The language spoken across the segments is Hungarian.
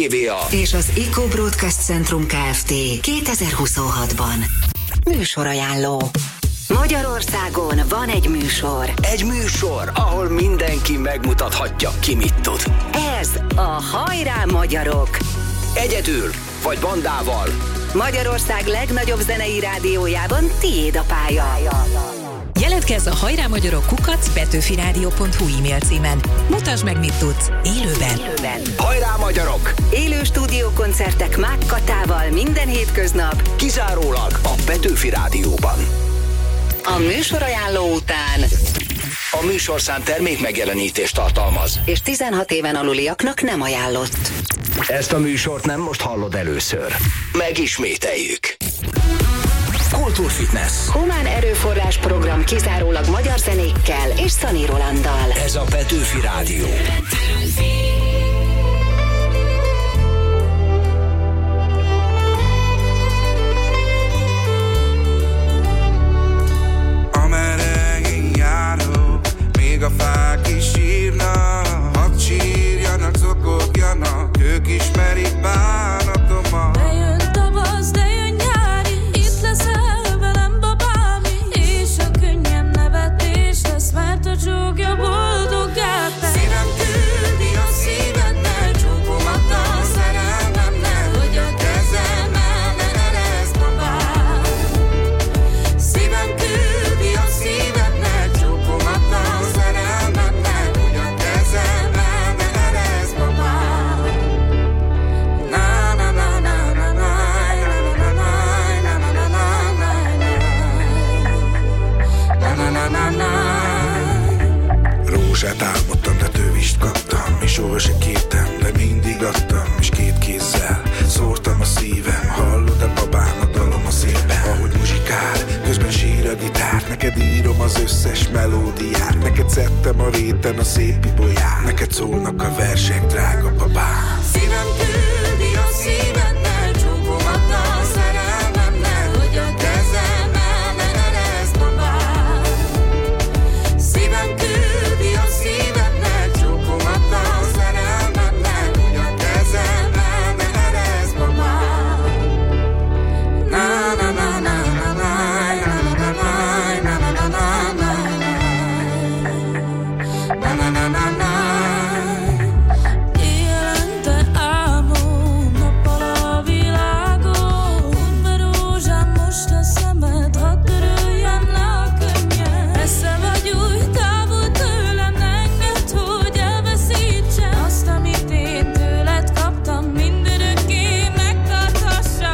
EVA és az Eco Broadcast Centrum Kft. 2026-ban. Műsorajánló. Magyarországon van egy műsor. Egy műsor, ahol mindenki megmutathatja, ki mit tud. Ez a Hajrá Magyarok. Egyedül vagy bandával. Magyarország legnagyobb zenei rádiójában tiéd a pálya. Jelentkezz a Hajrá Magyarok @petőfiradio.hu e-mail címen. Mutasd meg, mit tudsz élőben. Hajrá Magyarok! Élő stúdiókoncertek Mák Katával minden hétköznap. Kizárólag a Petőfi Rádióban. A műsorajánló után a műsorszám termék megjelenítést tartalmaz, és 16 éven aluliaknak nem ajánlott. Ezt a műsort nem most hallod először. Megismételjük. Kultúrfitness. Humán erőforrás program kizárólag magyar zenékkel és Szani Rolanddal. Ez a Petőfi Rádió. Amerre én járok, még a fák is sírnak. Hadd sírjanak, zokogjanak, ők ismerik bánatomat. Bejön tavasz, de jön nyári, itt leszel velem babám, és a könnyem nevetés lesz, mert a csókja boldoggá tesz. Szívem küldi a szívednek, csókomat a szerelmemnek, hogy a kezemmel ne erezd babám. Szívem küldi a szívednek, csókomat a szerelmemnek, hogy a kezemmel ne erezd babám. Na na na na na na na na na na na. Rózsát álmodtam, de tövist kaptam, és sohasem kértem, de mindig adtam, és két kézzel szórtam a szívem. Hallod a babám, a dalom a szélben, ahogy muzsikál, közben sír a gitár. Neked írom az összes melódiát, neked szedtem a réten a szép ibolyát, neked szólnak a versek, drága babám. Szívem küldi a szívednek, csókomat a szerelmemnek, hogy a kezemmel ne erezd babám. Szívem küldi a szívednek, csókomat a szerelmemnek, hogy a kezemmel ne erezd babám. Na na na na na na na na na na na na na. Élente álmom nappal a világon, mondd be rózsám most a szemed, hadd töröljem le a könnyed. Messze vagy új, távol tőlem, ne engedd, hogy elveszítsen azt, amit én tőled kaptam, mindörökké megtarthassam.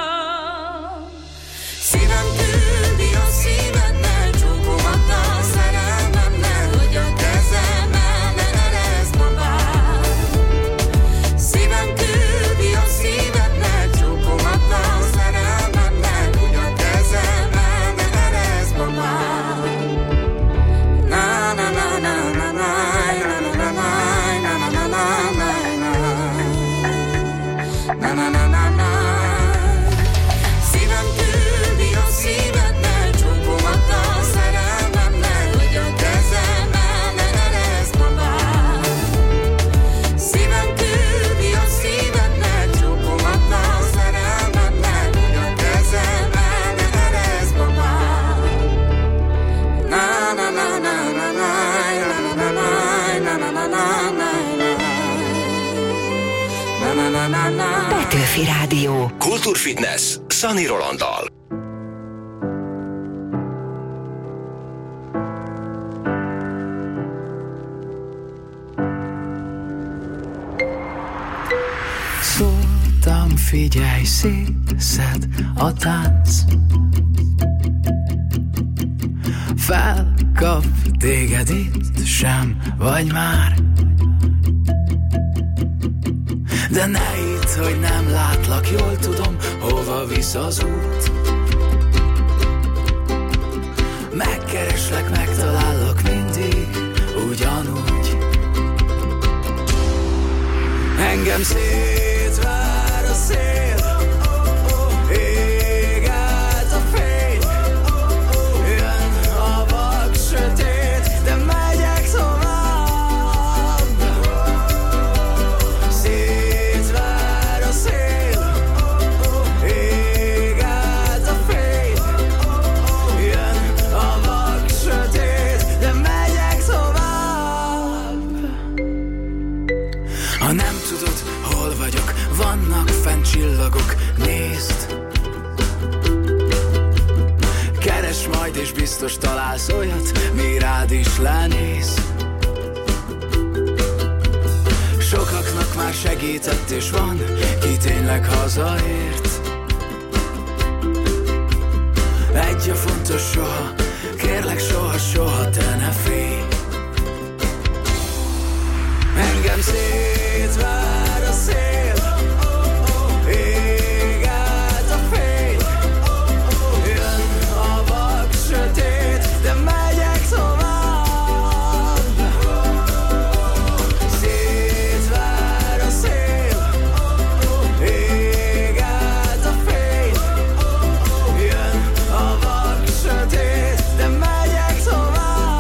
Szívem küldi a szívednek, csókomat a szerelmemnek, hogy a kezemmel ne erezd babám. Szívem küldi a szívednek, csókomat a szerelmemnek, hogy a kezemmel ne erezd babám. Na na na na na na na na na na na na na na. Szívem küldi a szívednek, csókomat a szerelmemnek, hogy a kezemmel ne erezd babám. Szívem küldi a szívednek, csókomat a szerelmemnek, hogy a kezemmel ne erezd babám. Na na na na na na na na na na na. Petőfi Rádió. Kultúrfitness Szani Rolanddal. Szóltam, figyelj, szétszed a tánc, felkap téged itt, sem vagy már. De ne hidd, hogy nem látlak, jól tudom, hova visz az út. Megkereslek, megtalállak mindig, ugyanúgy. Engem szétvár a szél, ég át a fény, jön a vak sötét, de megyek tovább. Szétvár és biztos találsz olyat, mi rád is lenéz. Sokaknak már segített és van, ki tényleg hazaért. Egy a fontos soha, kérlek soha te ne félj. Engem szétvár a szél, ég át a fény. Jön a vak sötét, de megyek tovább. Szétvár a szél, ég át a fény. Jön a vak sötét, de megyek tovább.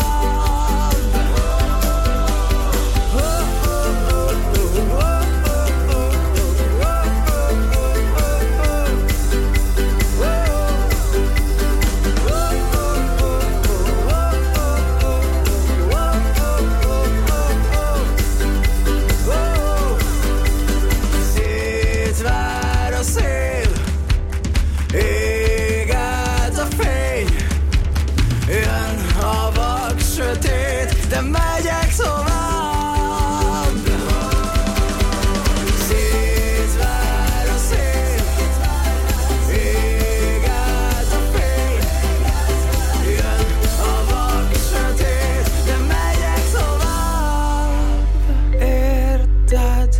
Szétvár a szél, ég át a fény. Jön a vak sötét, de megyek tovább. Szétvár a szél, ég át a fény. Jön a vak sötét, de megyek tovább. Érted?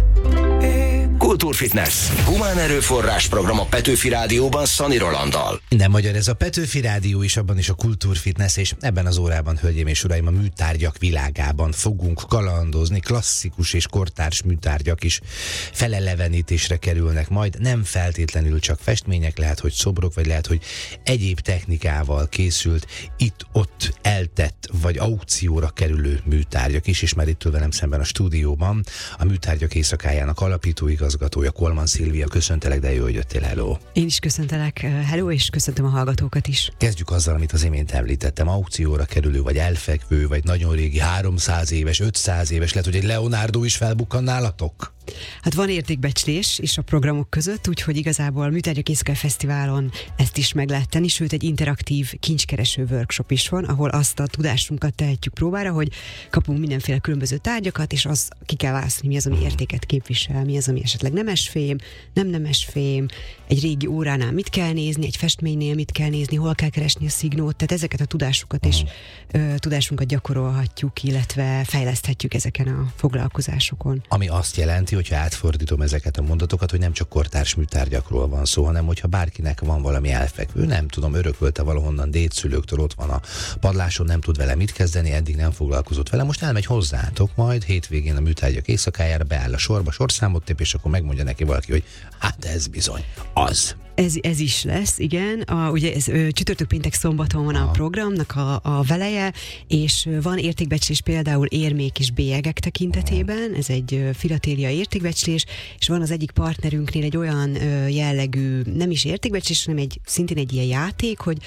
Kultúrfitness. Humán erőforrás program a Petőfi Rádióban Szani Rolanddal. Minden magyar ez a Petőfi Rádió is, abban is a Kultúrfitness, és ebben az órában, hölgyeim és uraim, a műtárgyak világában fogunk kalandozni. Klasszikus és kortárs műtárgyak is felelevenítésre kerülnek majd. Nem feltétlenül csak festmények, lehet, hogy szobrok, vagy lehet, hogy egyéb technikával készült, itt-ott eltett, vagy aukcióra kerülő műtárgyak is, és már itt ül velem szemben a stúdióban a Műtárgyak Éjszakájának alapító igazgatója, Kolman Szilvia. Köszöntelek, de jó, hogy jöttél, hello. Én is köszöntelek, hello, és köszöntöm a hallgatókat is. Kezdjük azzal, amit az imént említettem, aukcióra kerülő, vagy elfekvő, vagy nagyon régi, 300 éves, 500 éves, lehet, hogy egy Leonardo is felbukkan nálatok? Hát van értékbecslés is a programok között, úgyhogy igazából a Műtárgyak Éjszakája Fesztiválon ezt is meg lehet tenni, sőt egy interaktív kincskereső workshop is van, ahol azt a tudásunkat tehetjük próbára, hogy kapunk mindenféle különböző tárgyakat, és az ki kell választani, mi az, ami értéket képvisel, mi az, ami esetleg nemesfém, nem nemesfém, egy régi óránál mit kell nézni, egy festménynél mit kell nézni, hol kell keresni a szignót, tehát ezeket a tudásokat és tudásunkat gyakorolhatjuk, illetve fejleszthetjük ezeken a foglalkozásokon. Ami azt jelenti, hogyha átfordítom ezeket a mondatokat, hogy nem csak kortárs műtárgyakról van szó, hanem hogyha bárkinek van valami elfekvő, nem tudom, örökölte valahonnan dédszülőktől, ott van a padláson, nem tud vele mit kezdeni, eddig nem foglalkozott vele, most elmegy hozzátok, majd hétvégén a Műtárgyak Éjszakájára beáll a sorba, sorszámot tép, és akkor megmondja neki valaki, hogy hát ez bizony az. Ez is lesz, igen. Ugye ez csütörtök, péntek, szombaton van a programnak a veleje, és van értékbecslés például érmék és bélyegek tekintetében, ez egy filatélia értékbecslés, és van az egyik partnerünknél egy olyan jellegű, nem is értékbecslés, hanem szintén egy ilyen játék, hogy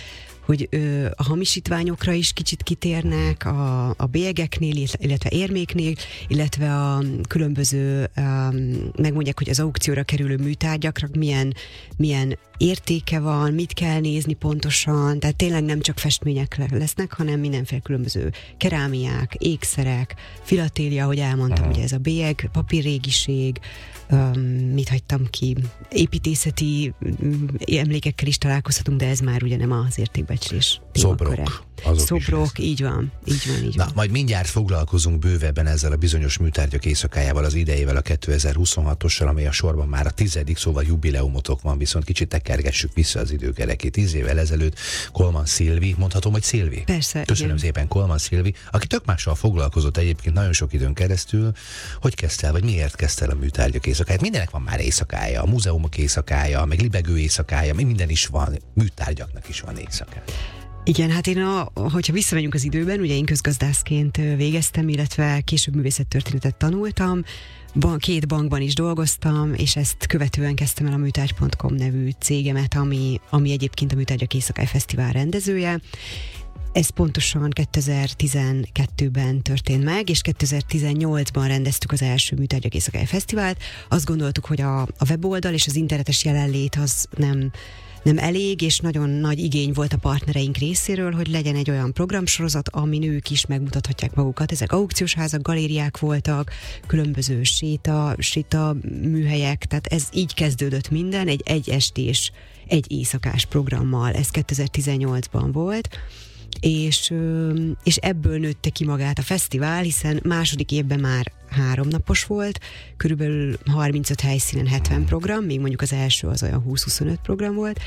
a hamisítványokra is kicsit kitérnek a bélyegeknél, illetve érméknél, illetve a különböző, megmondják, hogy az aukcióra kerülő műtárgyakra milyen értéke van, mit kell nézni pontosan, tehát tényleg nem csak festmények lesznek, hanem mindenféle különböző kerámiák, ékszerek, filatélia, ahogy elmondtam, ugye ez a bélyeg, papírrégiség, mit hagytam ki, építészeti emlékekkel is találkozhatunk, de ez már ugye nem az értékbecslés témaköre. Szobrok, így van. Na, majd mindjárt foglalkozunk bővebben ezzel a bizonyos Műtárgyak Éjszakájával, az idejével, a 2026-ossal, amely a sorban már a 10., szóval jubileumotok van, viszont kicsit tekergessük vissza az időkerekét. 10 évvel ezelőtt Kolman Szilvi, mondhatom, hogy Szilvi? Persze. Köszönöm szépen, Kolman Szilvi, aki tök mással foglalkozott egyébként nagyon sok időn keresztül. Hogy kezdte el, vagy miért kezdte el a Műtárgyak Éjszakáját? Mindenek van már éjszakája, a múzeumok éjszakája, meg libegő éjszakája, minden is van, műtárgyaknak is van éjszakája. Igen, hát hogyha visszamegyünk az időben, ugye én közgazdászként végeztem, illetve később művészettörténetet tanultam, 2 bankban is dolgoztam, és ezt követően kezdtem el a műtárgy.com nevű cégemet, ami egyébként a Műtárgyak Éjszakája Fesztivál rendezője. Ez pontosan 2012-ben történt meg, és 2018-ban rendeztük az első Műtárgyak Éjszakája Fesztivált. Azt gondoltuk, hogy a weboldal és az internetes jelenlét az nem elég, és nagyon nagy igény volt a partnereink részéről, hogy legyen egy olyan programsorozat, amin ők is megmutathatják magukat. Ezek aukciós házak, galériák voltak, különböző séta műhelyek, tehát ez így kezdődött minden, egy estés, egy éjszakás programmal, ez 2018-ban volt, és ebből nőtte ki magát a fesztivál, hiszen második évben már 3 napos volt, körülbelül 35 helyszínen 70 program, még mondjuk az első az olyan 20-25 program volt,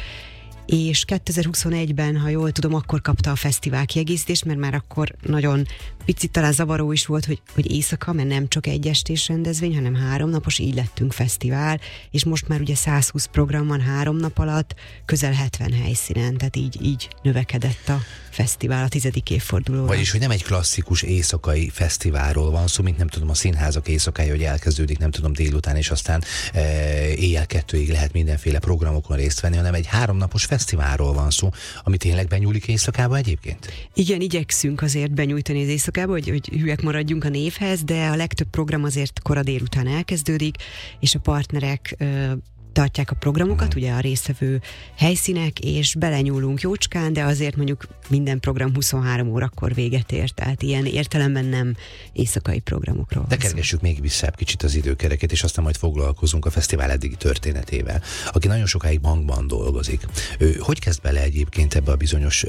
és 2021-ben, ha jól tudom, akkor kapta a fesztivál kiegészítést, mert már akkor nagyon picit talán zavaró is volt, hogy éjszaka, mert nem csak egy estés rendezvény, hanem 3 napos, így lettünk fesztivál, és most már ugye 120 program van 3 nap alatt, közel 70 helyszínen, tehát így növekedett a fesztivál a 10. évfordulóra. Vagyis, hogy nem egy klasszikus éjszakai fesztiválról van szó, mint nem tudom, a színházak éjszakája, hogy elkezdődik, nem tudom, délután, és aztán éjjel 2-ig lehet mindenféle programokon részt venni, hanem egy 3 napos fesztiválról van szó, ami tényleg benyúlik éjszakába egyébként? Igen, igyekszünk azért benyújtani az éjszakába, hogy hülyek maradjunk a névhez, de a legtöbb program azért kora délután elkezdődik, és a partnerek tartják a programokat, ugye a résztvevő helyszínek, és belenyúlunk jócskán, de azért mondjuk minden program 23 órakor véget ér, tehát ilyen értelemben nem éjszakai programokról. De kergessük még vissza kicsit az időkereket, és aztán majd foglalkozunk a fesztivál eddigi történetével. Aki nagyon sokáig bankban dolgozik, ő hogy kezd bele egyébként ebbe a bizonyos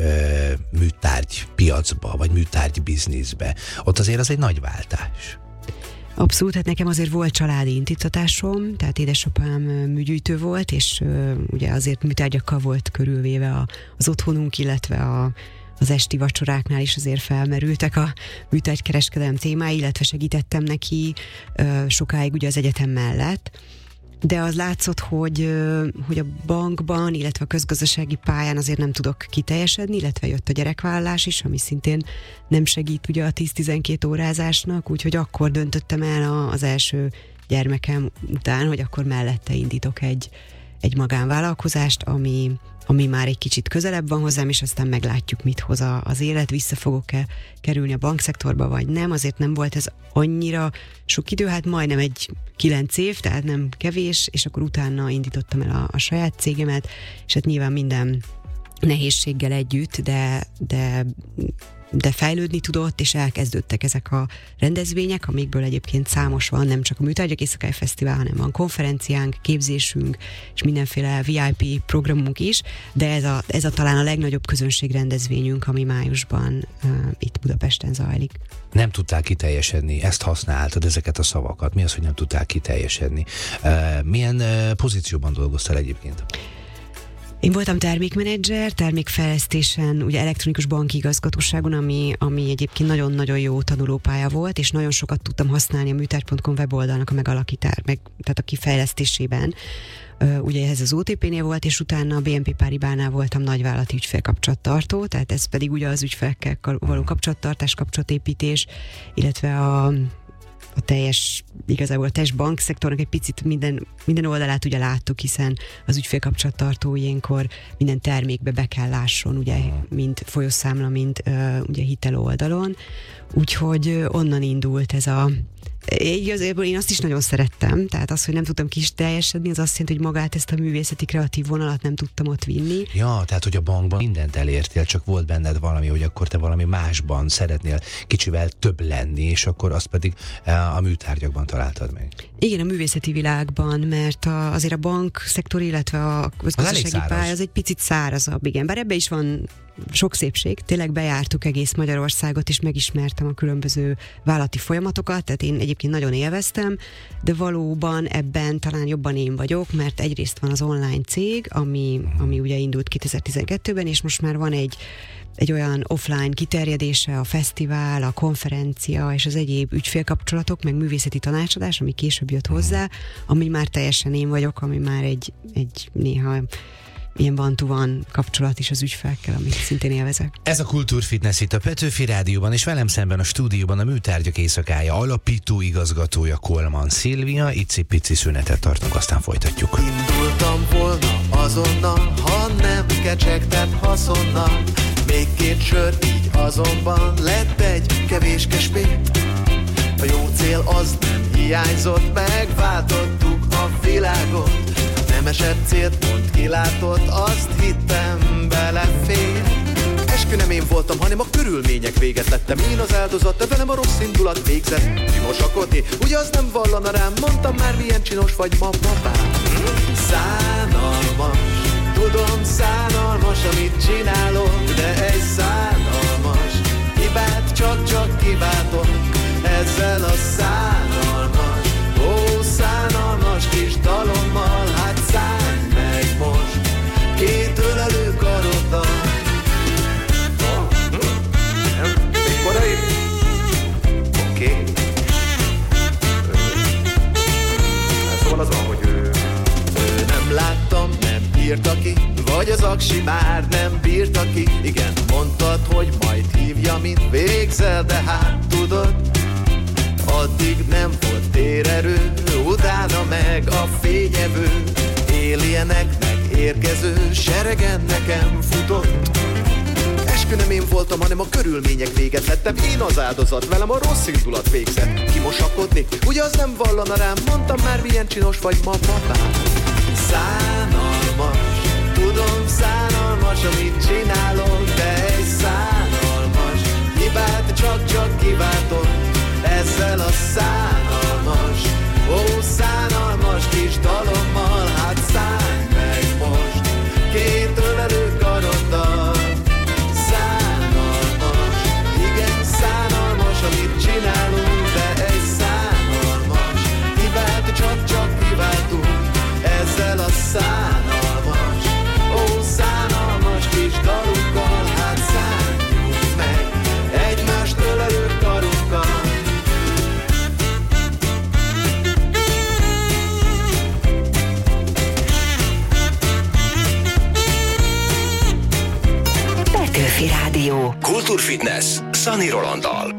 műtárgy piacba, vagy műtárgy bizniszbe? Ott azért az egy nagy váltás. Abszolút, hát nekem azért volt családi indítatásom, tehát édesapám műgyűjtő volt, és ugye azért műtárgyakkal volt körülvéve az otthonunk, illetve az esti vacsoráknál is azért felmerültek a műtárgykereskedelem témái, illetve segítettem neki sokáig ugye az egyetem mellett. De az látszott, hogy a bankban, illetve a közgazdasági pályán azért nem tudok kiteljesedni, illetve jött a gyerekvállalás is, ami szintén nem segít ugye a 10-12 órázásnak, úgyhogy akkor döntöttem el az első gyermekem után, hogy akkor mellette indítok egy magánvállalkozást, ami már egy kicsit közelebb van hozzám, és aztán meglátjuk, mit hoz az élet, vissza fogok-e kerülni a bankszektorba, vagy nem. Azért nem volt ez annyira sok idő, hát majdnem egy 9 év, tehát nem kevés, és akkor utána indítottam el a saját cégemet, és hát nyilván minden nehézséggel együtt, de fejlődni tudott, és elkezdődtek ezek a rendezvények, amikből egyébként számos van, nem csak a Műtárgyak Éjszakája Fesztivál, hanem van konferenciánk, képzésünk, és mindenféle VIP programunk is, de ez a talán a legnagyobb közönségrendezvényünk, ami májusban itt Budapesten zajlik. Nem tudtál kiteljesedni, ezt használtad, ezeket a szavakat. Mi az, hogy nem tudtál kiteljesedni? Milyen pozícióban dolgoztál egyébként? Én voltam termékmenedzser, termékfejlesztésen, ugye elektronikus banki igazgatóságon, ami egyébként nagyon-nagyon jó tanulópálya volt, és nagyon sokat tudtam használni a műtárgy.com weboldalnak a tehát a kifejlesztésében. Ugye ez az OTP-nél volt, és utána a BNP Paribánál voltam nagyvállalati ügyfélkapcsolattartó, tehát ez pedig ugye az ügyfelekkel való kapcsolattartás, kapcsolatépítés, illetve igazából a teljes bankszektornak egy picit minden oldalát ugye láttuk, hiszen az ügyfélkapcsolattartó ilyenkor minden termékbe be kell lásson, ugye, mind folyószámla, mind ugye hitel oldalon. Úgyhogy onnan indult ez igazából én azt is nagyon szerettem, tehát az, hogy nem tudtam kiteljesedni, az azt jelenti, hogy magát ezt a művészeti kreatív vonalat nem tudtam ott vinni. Ja, tehát, hogy a bankban mindent elértél, csak volt benned valami, hogy akkor te valami másban szeretnél kicsivel több lenni, és akkor azt pedig a műtárgyakban találtad meg. Igen, a művészeti világban, mert azért a bankszektor, illetve a közgazdasági pálya az egy picit szárazabb, igen. Bár ebbe is van sok szépség, tényleg bejártuk egész Magyarországot, és megismertem a különböző vállalati folyamatokat, tehát én egyébként nagyon élveztem, de valóban ebben talán jobban én vagyok, mert egyrészt van az online cég, ami ugye indult 2012-ben, és most már van egy olyan offline kiterjedése, a fesztivál, a konferencia és az egyéb ügyfélkapcsolatok, meg művészeti tanácsadás, ami később jött hozzá, ami már teljesen én vagyok, ami már egy néha ilyen one-to-one kapcsolat is az ügyfelekkel, amit szintén élvezek. Ez a Kultúrfitness itt a Petőfi Rádióban, és velem szemben a stúdióban a Műtárgyak Éjszakája alapító igazgatója Kolman Szilvia. Icipici szünetet tartunk, aztán folytatjuk. Indultam volna azonnal, ha nem kecsegtet haszonnal. Még 2 sör, így azonban lett egy kevéske spét. A jó cél az nem hiányzott, megváltottuk a világot. Nemes keresett célt, mondd ki látod, azt hittem belefér. Eskü nem én voltam, hanem a körülmények véget lettem. Én az áldozat, de velem a rossz indulat végzett. Kimosakodni, ugye az nem vallana rám, mondtam már milyen csinos vagy ma papám. Szánalmas, tudom szánalmas, amit csinálok, de egy szánalmas hibát csak kiváltok ezzel a szánalmas, ó szánalmas kis dalommal. Hát szállj meg most két ölelő karoddal. Még korai? Oké. Szóval az van, hogy ő nem láttam, nem írta ki, vagy az aksi már nem bírta ki. Igen, mondtad, hogy majd hívja, mint végzel, de hát tudod, addig nem volt térerő, utána meg a fényevő, alienek meg érkező seregen nekem futott. Eskü nem én voltam, hanem a körülmények véget lettem. Én az áldozat, velem a rossz indulat végzett. Kimosakodni, ugye az nem vallana rám, mondtam már milyen csinos vagy ma papám. Szánalmas, tudom szánalmas, amit csinálok, de egy szánalmas hibát csak kiváltok ezzel a szánalmas, ó szánalmas kis dalommal. Hát szállj meg most két ölelő karoddal. Szánalmas, igen szánalmas, amit csinálunk, de egy szánalmas hibát csak kiváltunk ezzel a szánalmas, ó szánalmas kis dalunkkal. Hát szálljunk meg egymást ölelő karunkkal. Petőfi Rádió. Kultúrfitness Szani Rolanddal.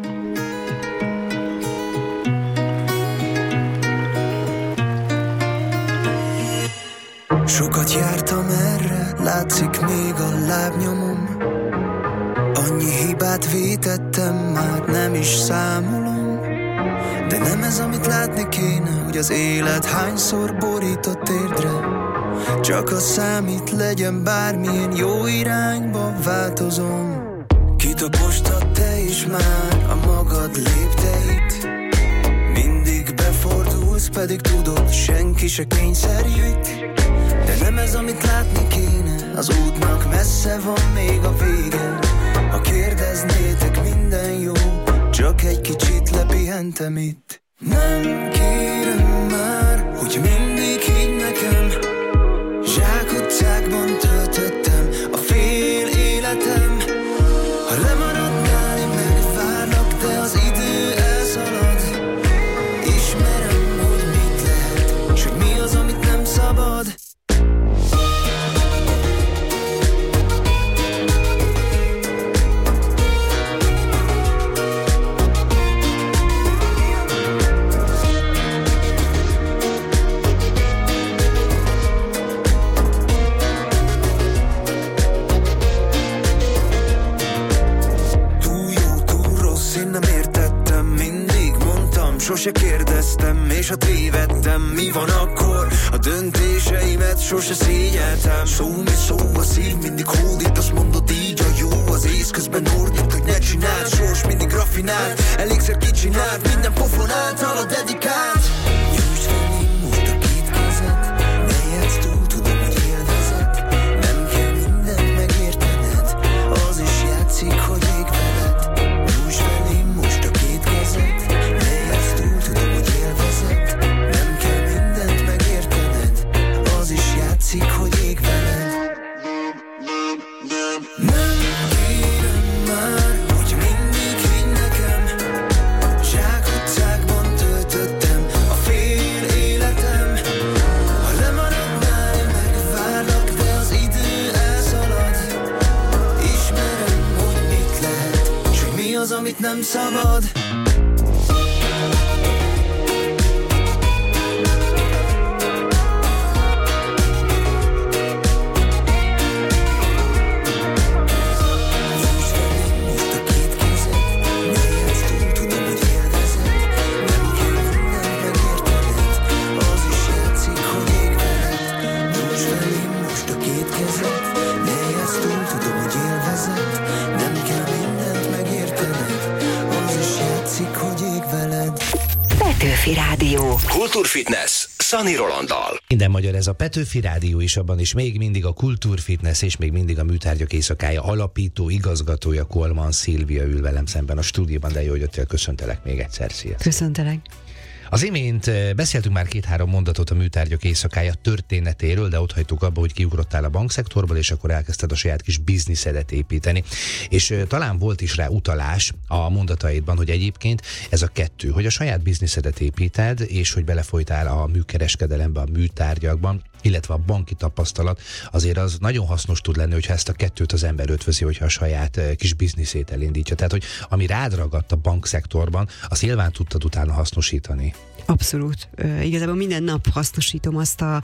Sokat jártam erre, látszik még a lábnyomom. Annyi hibát vétettem, már nem is számolom. De nem ez, amit látni kéne, hogy az élet hányszor borított térdre. Csak az számít, legyen bármilyen, jó irányba változom. Kitapostad te is már a magad lépteit. Mindig befordulsz, pedig tudod, senki se kényszerít. De nem ez, amit látni kéne, az útnak messze van még a vége. Ha kérdeznétek, minden jó, csak egy kicsit lepihentem itt. Nem kérem már, hogy mindig higgy nekem. Zsákutcákban töltöttem a fél életem. Ha lemaradnál, én megvárlak, de az idő elszalad. Ismerem, hogy mit lehet, s hogy mi az, amit nem szabad. Sose kérdeztem, és ha tévedtem, mi van akkor? A döntéseimet sose szégyeltem. Szó mi szó, a szív mindig hódít, azt mondod így a jó. Az ész közben ordít, hogy ne csináld, sors mindig raffinált, elégszer kicsinált, minden pofon által a dedikált. Nyújtsd felém most a két kezed, ne játsz túl, tudom, hogy élvezed. Nem kell mindent megértened, az is játszik, hogy ég veled. Nyújtsd felém most a két kezed, hogy ég veled. Nem kérem már, hogy mindig higgy nekem. Zsákutcákban töltöttem a fél életem. Ha lemaradnál, megvárlak, de az idő elszalad. Ismerem, hogy mit lehet, s hogy mi az, amit nem szabad. Kultúrfitness Szani Rolanddal. Minden magyar, ez a Petőfi Rádió is, abban is még mindig a Kultúrfitness és még mindig a Műtárgyak Éjszakája alapító igazgatója Kolman Szilvia ül velem szemben a stúdióban, de jó, hogy jöttél, köszöntelek még egyszer, szia. Köszöntelek. Az imént beszéltünk már 2-3 mondatot a Műtárgyak Éjszakája történetéről, de ott hagytuk abba, hogy kiugrottál a bankszektorból, és akkor elkezdted a saját kis bizniszedet építeni. És talán volt is rá utalás a mondataidban, hogy egyébként ez a kettő, hogy a saját bizniszedet építed, és hogy belefolytál a műkereskedelembe, a műtárgyakban, illetve a banki tapasztalat, azért az nagyon hasznos tud lenni, hogyha ezt a kettőt az ember ötvözi, hogyha a saját kis bizniszét elindítja. Tehát, hogy ami rád ragadt a bankszektorban, azt nyilván tudtad utána hasznosítani. Abszolút. Igazából minden nap hasznosítom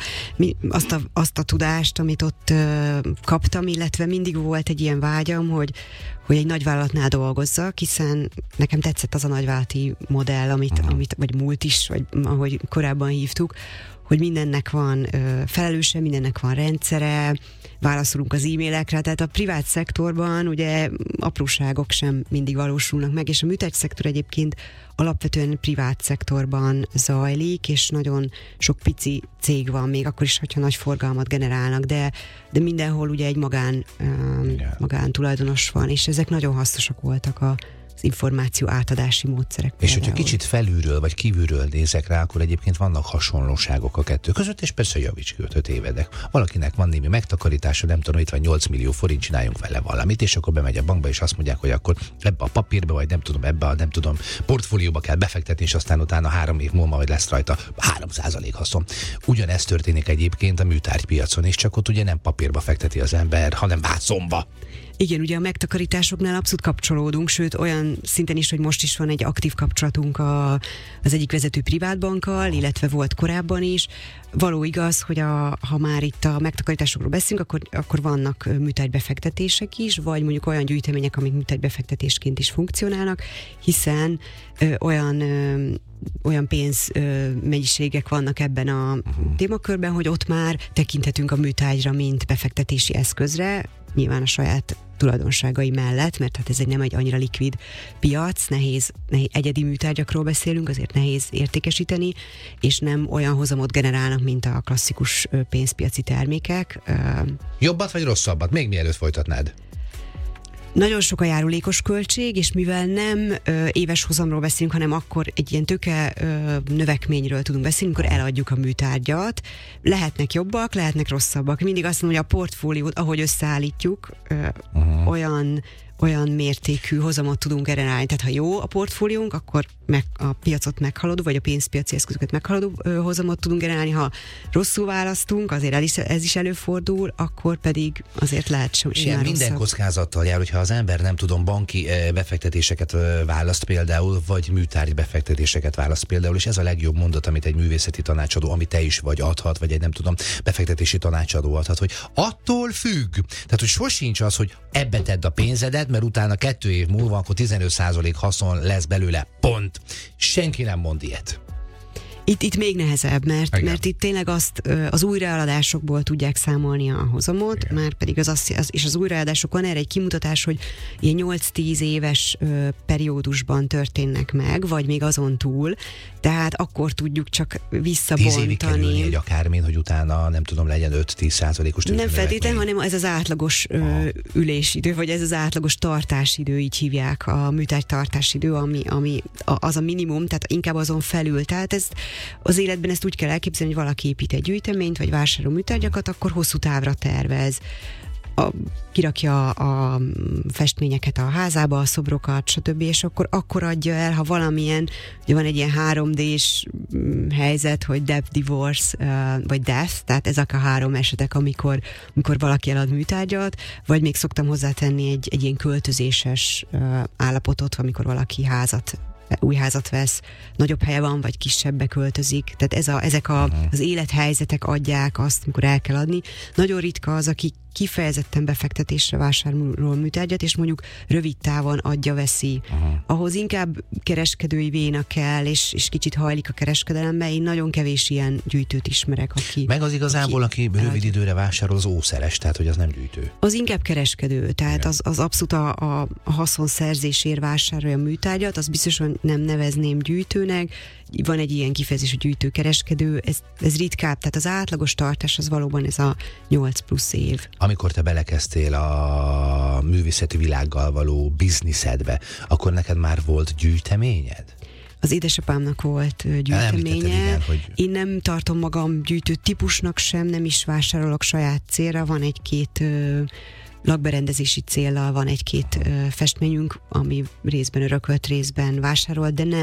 azt a tudást, amit ott kaptam, illetve mindig volt egy ilyen vágyam, hogy egy nagyvállalatnál dolgozzak, hiszen nekem tetszett az a nagyvállalati modell, amit vagy múlt is, vagy ahogy korábban hívtuk, hogy mindennek van felelőse, mindennek van rendszere, válaszolunk az e-mailekre, tehát a privát szektorban ugye apróságok sem mindig valósulnak meg, és a műtárgyszektor egyébként alapvetően privát szektorban zajlik, és nagyon sok pici cég van, még akkor is, hogyha nagy forgalmat generálnak, de mindenhol ugye egy magántulajdonos van, és ezek nagyon hasznosak voltak az információ átadási módszerek. És hogyha kicsit felülről vagy kívülről nézek rá, akkor egyébként vannak hasonlóságok a kettő között, és persze javíts ki, 5 évedek. Valakinek van némi megtakarítása, nem tudom, itt van 8 millió forint, csináljunk vele valamit, és akkor bemegy a bankba, és azt mondják, hogy akkor ebbe a papírba, vagy ebbe a portfólióba kell befektetni, és aztán utána 3 év múlva majd lesz rajta 3% haszon. Ugyanezt történik egyébként a műtárgypiacon, és csak ott ugye nem papírba fekteti az ember, hanem vászonba. Igen, ugye a megtakarításoknál abszolút kapcsolódunk, sőt olyan szinten is, hogy most is van egy aktív kapcsolatunk az egyik vezető privátbankkal, illetve volt korábban is. Való igaz, hogy ha már itt a megtakarításokról beszélünk, akkor vannak műtárgybefektetések is, vagy mondjuk olyan gyűjtemények, amik műtárgybefektetésként is funkcionálnak, hiszen olyan pénzmennyiségek vannak ebben a témakörben, hogy ott már tekinthetünk a műtárgyra, mint befektetési eszközre, nyilván a saját tulajdonságai mellett, mert hát ez nem egy annyira likvid piac, nehéz egyedi műtárgyakról beszélünk, azért nehéz értékesíteni, és nem olyan hozamot generálnak, mint a klasszikus pénzpiaci termékek. Jobbat vagy rosszabbat? Még mielőtt folytatnád? Nagyon sok a járulékos költség, és mivel nem éves hozamról beszélünk, hanem akkor egy ilyen tőke növekményről tudunk beszélni, amikor eladjuk a műtárgyat. Lehetnek jobbak, lehetnek rosszabbak. Mindig azt mondom, hogy a portfóliót, ahogy összeállítjuk, olyan mértékű hozamot tudunk generálni. Tehát ha jó a portfóliónk, akkor a piacot meghaladó, vagy a pénzpiaci eszközöket meghaladó hozamot tudunk generálni. Ha rosszul választunk, azért ez is előfordul, akkor pedig azért lehet simán minden rosszabb. Kockázattal jár, hogyha az ember nem tudom, banki befektetéseket választ például, vagy műtárgy befektetéseket választ például, és ez a legjobb mondat, amit egy művészeti tanácsadó, amit te is vagy adhat, vagy egy nem tudom, befektetési tanácsadó adhat, hogy attól függ. Tehát, hogy sosincs az, hogy ebbe tedd a pénzedet, mert utána 2 év múlva akkor 15% haszon lesz belőle. Pont. Senki nem mond ilyet. Itt még nehezebb, mert itt tényleg az újraeladásokból tudják számolni a hozamot, már pedig és az újraeladások van erre egy kimutatás, hogy ilyen 8-10 éves periódusban történnek meg, vagy még azon túl, tehát akkor tudjuk csak visszabontani. 10 évig kerülni egy akármin, hogy utána nem tudom, legyen 5-10%-os Nem feltétlenül, hanem ez az átlagos ülésidő, vagy ez az átlagos tartásidő, így hívják, a műtárgy tartásidő, ami az a minimum, tehát inkább azon felül. Tehát az életben ezt úgy kell elképzelni, hogy valaki épít egy gyűjteményt, vagy vásárol műtárgyakat, akkor hosszú távra tervez. Kirakja a festményeket a házába, a szobrokat, stb. És akkor adja el, ha valamilyen, ugye van egy ilyen 3D-s helyzet, hogy debt, divorce, vagy death, tehát ezek a 3 esetek, amikor valaki elad műtárgyat, vagy még szoktam hozzátenni egy ilyen költözéses állapotot, amikor valaki új házat vesz, nagyobb helye van, vagy kisebbbe költözik. Tehát ezek az élethelyzetek adják azt, amikor el kell adni. Nagyon ritka az, aki kifejezetten befektetésre vásárol műtárgyat, és mondjuk rövid távon adja-veszi. Ahhoz inkább kereskedői véna kell, és kicsit hajlik a kereskedelembe. Én nagyon kevés ilyen gyűjtőt ismerek, aki... Meg az igazából, aki rövid időre vásárol, az ószeres, tehát hogy az nem gyűjtő. Az inkább kereskedő, tehát az abszolút a haszonszerzésért vásárolja a műtárgyat, az biztosan nem nevezném gyűjtőnek. van egy ilyen kifejezés, hogy gyűjtőkereskedő, ez ritkább, tehát az átlagos tartás az valóban ez a 8+ év. Amikor te belekezdtél a művészeti világgal való bizniszedbe, akkor neked már volt gyűjteményed? Az édesapámnak volt gyűjteménye. Igen, hogy... Én nem tartom magam gyűjtő típusnak sem, nem is vásárolok saját célra. Van egy-két lakberendezési céllal, van egy-két festményünk, ami részben örökölt, részben vásárolt, de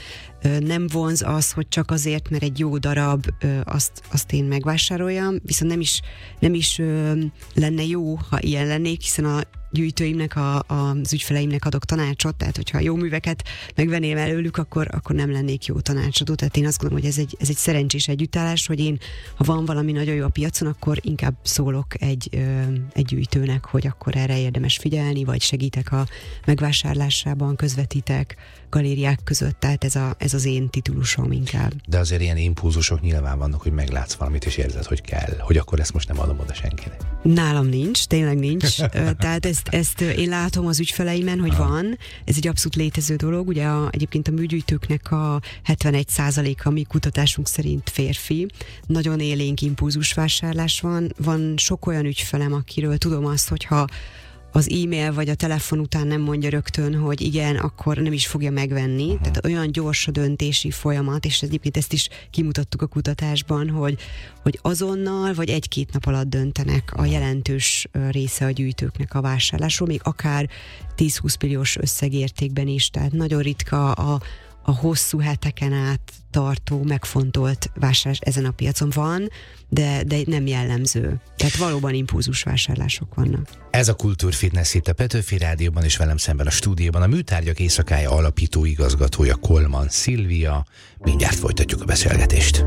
nem vonz az, hogy csak azért, mert egy jó darab, azt én megvásároljam, viszont nem is lenne jó, ha ilyen lennék, hiszen a gyűjtőimnek, az ügyfeleimnek adok tanácsot, tehát hogyha jó műveket megvenném előlük, akkor nem lennék jó tanácsadó. Tehát én azt gondolom, hogy ez egy szerencsés együttállás, hogy én, ha van valami nagyon jó a piacon, akkor inkább szólok egy gyűjtőnek, hogy akkor erre érdemes figyelni, vagy segítek a megvásárlásában, közvetítek galériák között, tehát ez az én titulusom inkább. De azért ilyen impulzusok nyilván vannak, hogy meglátsz valamit, és érzed, hogy kell, hogy akkor ezt most nem adom oda senkinek. Nálam nincs, tényleg nincs. Tehát ezt én látom az ügyfeleimen, hogy van. Ez egy abszolút létező dolog. Ugye egyébként a műgyűjtőknek a 71%-a mi kutatásunk szerint férfi. Nagyon élénk impulzusvásárlás van. Van sok olyan ügyfelem, akiről tudom azt, hogyha az e-mail vagy a telefon után nem mondja rögtön, hogy igen, akkor nem is fogja megvenni. Tehát olyan gyors a döntési folyamat, és egyébként ezt is kimutattuk a kutatásban, hogy azonnal vagy 1-2 nap alatt döntenek a jelentős része a gyűjtőknek a vásárlásról, még akár 10-20 milliós összegértékben is. Tehát nagyon ritka a hosszú heteken át tartó, megfontolt vásárlás ezen a piacon van, de nem jellemző. Tehát valóban impulzus vásárlások vannak. Ez a Kultúrfitness itt a Petőfi Rádióban, és velem szemben a stúdióban a Műtárgyak Éjszakája alapító igazgatója, Kolman Szilvia. Mindjárt folytatjuk a beszélgetést.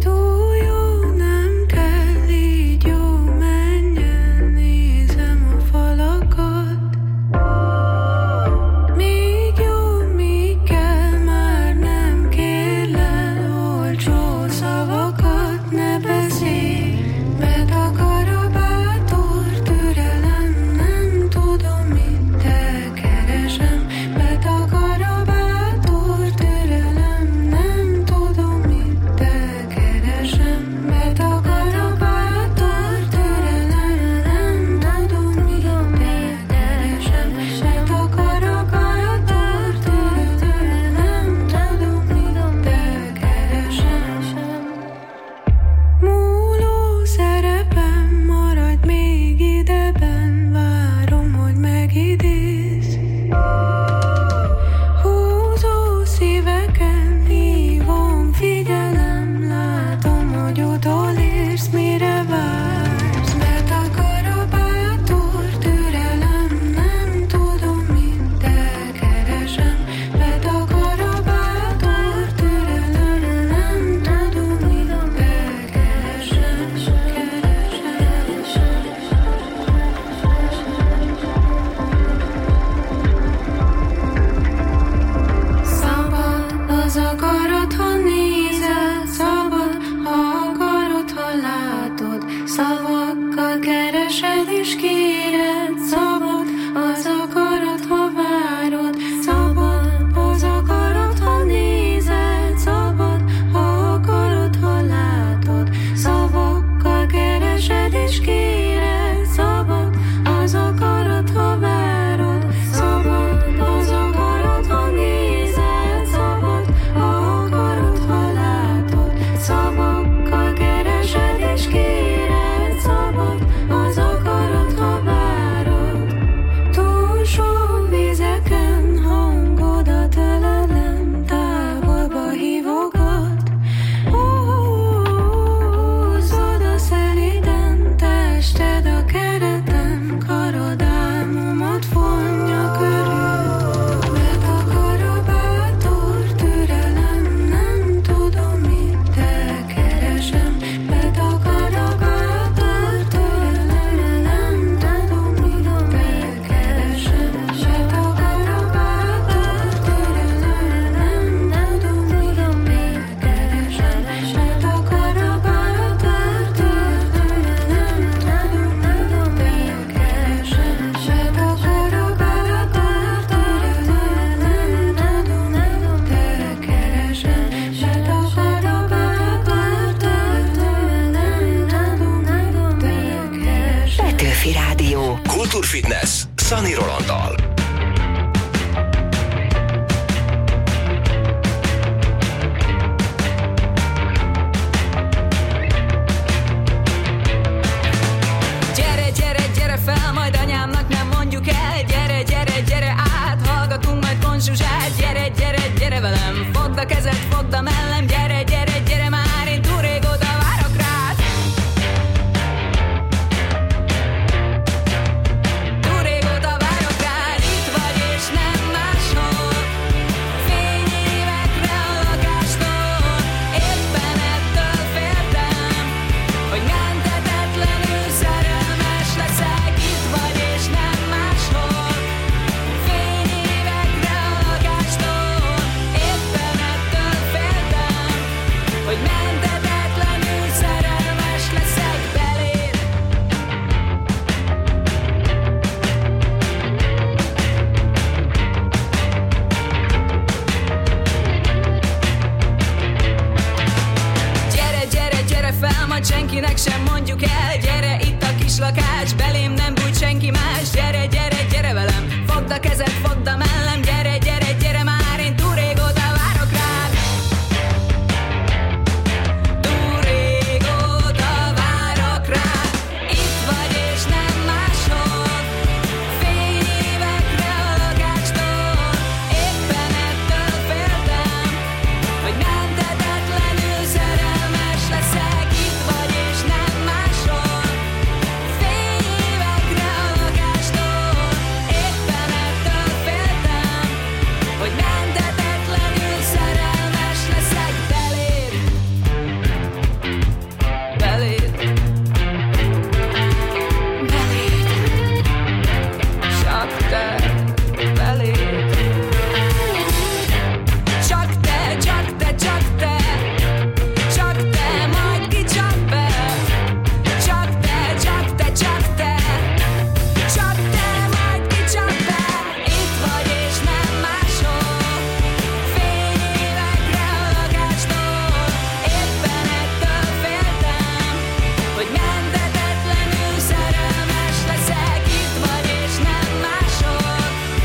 Petőfi Rádió. Kultúrfitness Szani Rolanddal. Gyere, gyere, gyere fel, majd anyámnak nem mondjuk el. Gyere, gyere, gyere át, hallgatunk majd konzsuzsát. Gyere, gyere, gyere velem, fogd a kezed, fogd a mellem. Gyere, gyere, gyere már, én túl régóta várok rád. Túl régóta várok rád, itt vagy és nem máshol. Fényévekre a lakástól, éppen ettől féltem, hogy menthetetlenül szerelmes leszek. Itt vagy és nem máshol. Fényévekre a lakástól, éppen ettől féltem, hogy menthetetlenül szerelmes leszek beléd. Gyere, gyere, gyere fel, majd senkinek sem mondjuk el. Gyere, itt a kis lakás, belém nem bújt senki más. Gyere, gyere, gyere velem, fogd a kezed, fogd a mellem. Gyere, gyere, gyere már, én túl régóta várok rád. Túl régóta várok rád. Itt vagy és nem máshol. Fényévekre a lakástól, éppen ettől féltem, hogy menthetetlenül szerelmes leszek. Itt vagy és nem máshol. Fényévekre a lakástól, éppen ettől féltem, hogy menthetetlenül szerelmes leszek beléd. Beléd. Beléd. Csak te. Beléd. Csak te, csak te, csak te. Csak te, majd kicsap be. Csak te, csak te, csak te. Csak te, majd kicsap be. Itt vagy és nem máshol. Fényévekre a lakástól, éppen ettől féltem, hogy menthetetlenül szerelmes leszek. Itt vagy és nem máshol.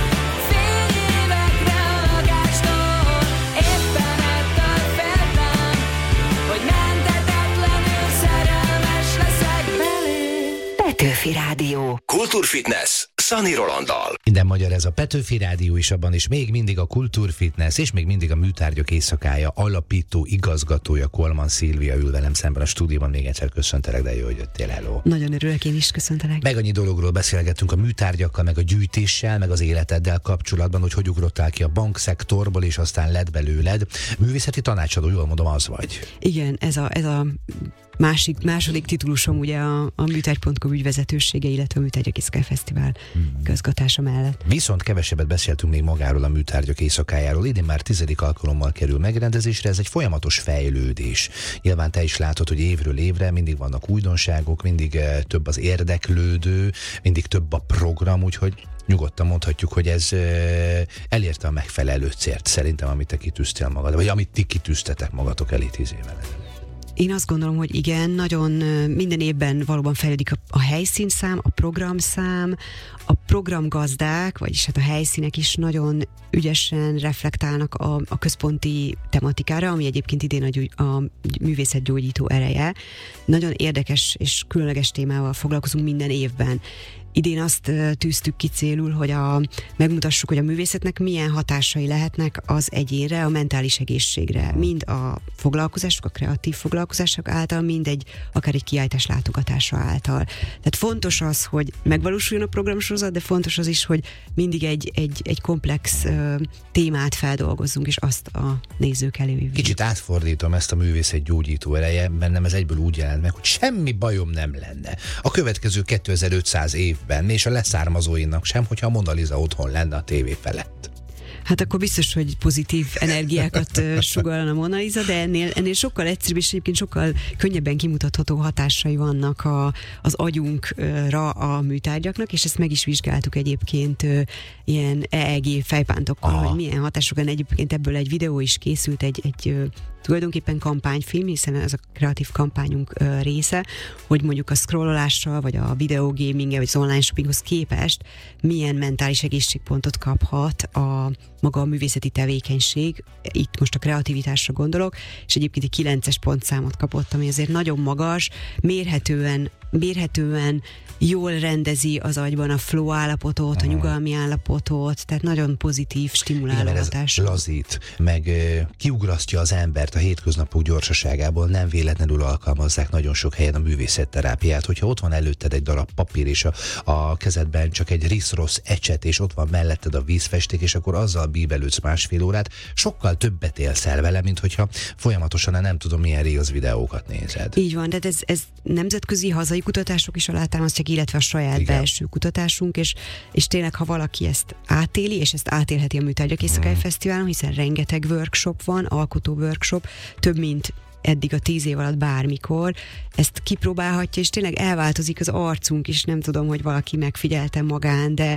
Fényévekre a lakástól, éppen ettől féltem, hogy menthetetlenül szerelmes leszek beléd. Petőfi Rádió. Kultúrfitness Szani Rolanddal. Minden magyar, ez a Petőfi Rádió is, abban is még mindig a Kultúrfitness, és még mindig a Műtárgyak éjszakája alapító igazgatója Kolman Szilvia ül velem szemben a stúdióban. Még egyszer köszöntelek, de jó, hogy jöttél, hello. Nagyon örülök, én is köszöntelek. Meg annyi dologról beszélgettünk a műtárgyakkal, meg a gyűjtéssel, meg az életeddel kapcsolatban, hogy ugrottál ki a bankszektorból, és aztán lett belőled. Művészeti tanácsadó, jól mondom, az vagy. Igen, ez a második titulusom ugye a műtárgy.com ügyvezetősége, illetve a Műtárgyak Éjszakája Fesztivál közgatása mellett. Viszont kevesebbet beszéltünk még magáról, a Műtárgyak éjszakájáról. Idén már 10. alkalommal kerül megrendezésre, ez egy folyamatos fejlődés. Nyilván te is látod, hogy évről évre mindig vannak újdonságok, mindig több az érdeklődő, mindig több a program, úgyhogy nyugodtan mondhatjuk, hogy ez elérte a megfelelő célt szerintem, amit te kitűztél magad, vagy amit ti kitűztetek magatok elé 10 évvel ezelőtt. Én azt gondolom, hogy igen, nagyon minden évben valóban fejlődik a helyszínszám, a programszám, a programgazdák, vagyis hát a helyszínek is nagyon ügyesen reflektálnak a központi tematikára, ami egyébként idén a művészet gyógyító ereje. Nagyon érdekes és különleges témával foglalkozunk minden évben. Idén azt tűztük ki célul, hogy megmutassuk, hogy a művészetnek milyen hatásai lehetnek az egyénre, a mentális egészségre. Mind a foglalkozások, a kreatív foglalkozások által, mind akár egy kiállítás látogatása által. Tehát fontos az, hogy megvalósuljon a programsorozat, de fontos az is, hogy mindig egy komplex témát feldolgozzunk, és azt a nézők elé vigyük. Kicsit átfordítom ezt a művészet gyógyító ereje, bennem ez egyből úgy jelent meg, hogy semmi bajom nem lenne a következő 2500 évben, és a leszármazóinak sem, hogyha a Mona Lisa otthon lenne a tévé felett. Hát akkor biztos, hogy pozitív energiákat sugallana a Mona Lisa, de ennél sokkal egyszerűbb, és egyébként sokkal könnyebben kimutatható hatásai vannak az agyunkra a műtárgyaknak, és ezt meg is vizsgáltuk egyébként ilyen EEG fejpántokkal, hogy milyen hatások van. Egyébként ebből egy videó is készült, egy tulajdonképpen kampányfilm, hiszen ez a kreatív kampányunk része, hogy mondjuk a scrollolással, vagy a videogaminggel, vagy az online shoppinghoz képest milyen mentális egészségpontot kaphat a maga a művészeti tevékenység, itt most a kreativitásra gondolok, és egyébként egy 9-es pontszámot kapott, ami azért nagyon magas, mérhetően jól rendezi az agyban a flow állapotot, a nyugalmi állapotot, tehát nagyon pozitív, stimuláló hatás. Ez lazít, meg kiugrasztja az embert a hétköznapok gyorsaságából, nem véletlenül alkalmazzák nagyon sok helyen a művészetterápiát, hogyha ott van előtted egy darab papír, és a kezedben csak egy risz-rossz ecset, és ott van melletted a vízfesték, és akkor azzal bíbelődsz másfél órát, sokkal többet élsz el vele, mint hogyha folyamatosan nem tudom milyen Reels videókat nézed. Így van, de ez nemzetközi, hazai kutatások is alátámasztják, illetve a saját belső kutatásunk, és tényleg, ha valaki ezt átéli, és ezt átélheti a Műtárgyak Éjszakája Fesztiválon, hiszen rengeteg workshop van, alkotó workshop, több mint eddig a 10 év alatt bármikor, ezt kipróbálhatja, és tényleg elváltozik az arcunk is, nem tudom, hogy valaki megfigyelte magán, de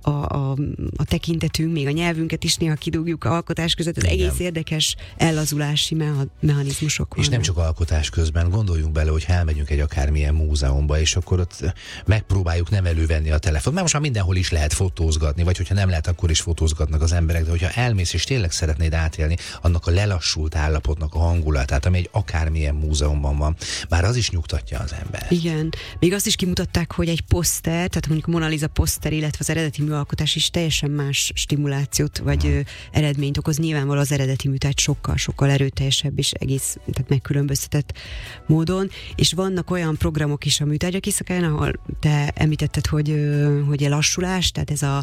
a tekintetünk, még a nyelvünket is néha kidugjuk alkotás között, ez egész érdekes ellazulási mechanizmusok vannak. És nem csak alkotás közben, gondoljunk bele, hogy elmegyünk egy akármilyen múzeumba, és akkor ott megpróbáljuk nem elővenni a telefont. Mert most már mindenhol is lehet fotózgatni, vagy hogyha nem lehet, akkor is fotózgatnak az emberek, de hogyha elmész és tényleg szeretnéd átélni annak a lelassult állapotnak a hangulatát, ami egy akármilyen múzeumban van, már az is nyugtatja az ember. Igen. Még azt is kimutatták, hogy egy poszter, tehát mondjuk a Mona Lisa poszter, illetve az eredeti műalkotás is teljesen más stimulációt vagy eredményt okoz. Nyilvánvalóan az eredeti mű, tehát sokkal erőteljesebb és egész, tehát megkülönböztetett módon. És vannak olyan programok is a Műtárgyak Éjszakáján, ahol te említetted, hogy lassulás, tehát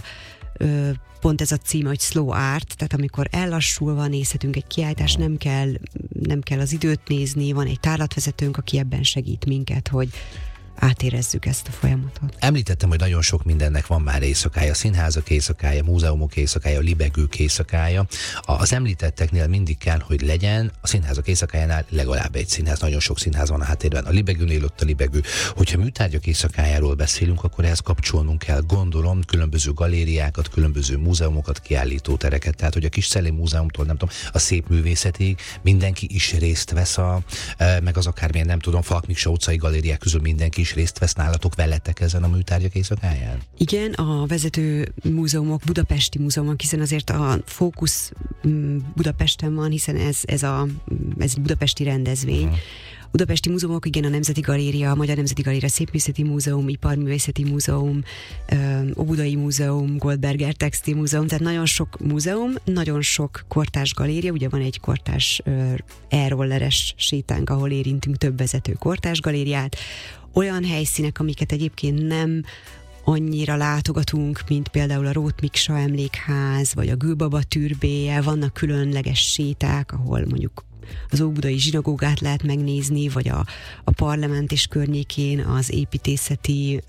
pont ez a címe, hogy slow art, tehát amikor ellassulva nézhetünk egy kiállítást, nem kell az időt nézni, van egy tárlatvezetőnk, aki ebben segít minket, hogy átérezzük ezt a folyamatot. Említettem, hogy nagyon sok mindennek van már éjszakája, színházak éjszakája, múzeumok éjszakája, libegők éjszakája. Az említetteknél mindig kell, hogy legyen a színházak éjszakájánál legalább egy színház, nagyon sok színház van a háttérben, a libegőnél ott a libegő. Hogyha Műtárgyak Éjszakájáról beszélünk, akkor ehhez kapcsolnunk kell, gondolom, különböző galériákat, különböző múzeumokat, kiállítótereket, tehát hogy a Kis Szellén Múzeumtól, nem tudom, a Szép Művészetig mindenki is részt vesz, meg az akármilyen, nem tudom, Falk Miksa utcai galériák közül mindenki is részt vesz nálatok, veletek ezen a Műtárgyak Éjszakáján? Igen, a vezető múzeumok, budapesti múzeumok, hiszen azért a fókusz Budapesten van, hiszen ez egy budapesti rendezvény. Budapesti múzeumok, igen, a Nemzeti Galéria, a Magyar Nemzeti Galéria, Szépművészeti Múzeum, Iparművészeti Múzeum, Óbudai Múzeum, Goldberger Textil Múzeum, tehát nagyon sok múzeum, nagyon sok kortárs galéria, ugye van egy kortárs e-rolleres sétánk, ahol érintünk több vezető kortárs galériát, olyan helyszínek, amiket egyébként nem annyira látogatunk, mint például a Róth Miksa emlékház, vagy a Gülbaba türbéje, vannak különleges séták, ahol mondjuk az óbudai zsinagógát lehet megnézni, vagy a parlament és környékén az építészeti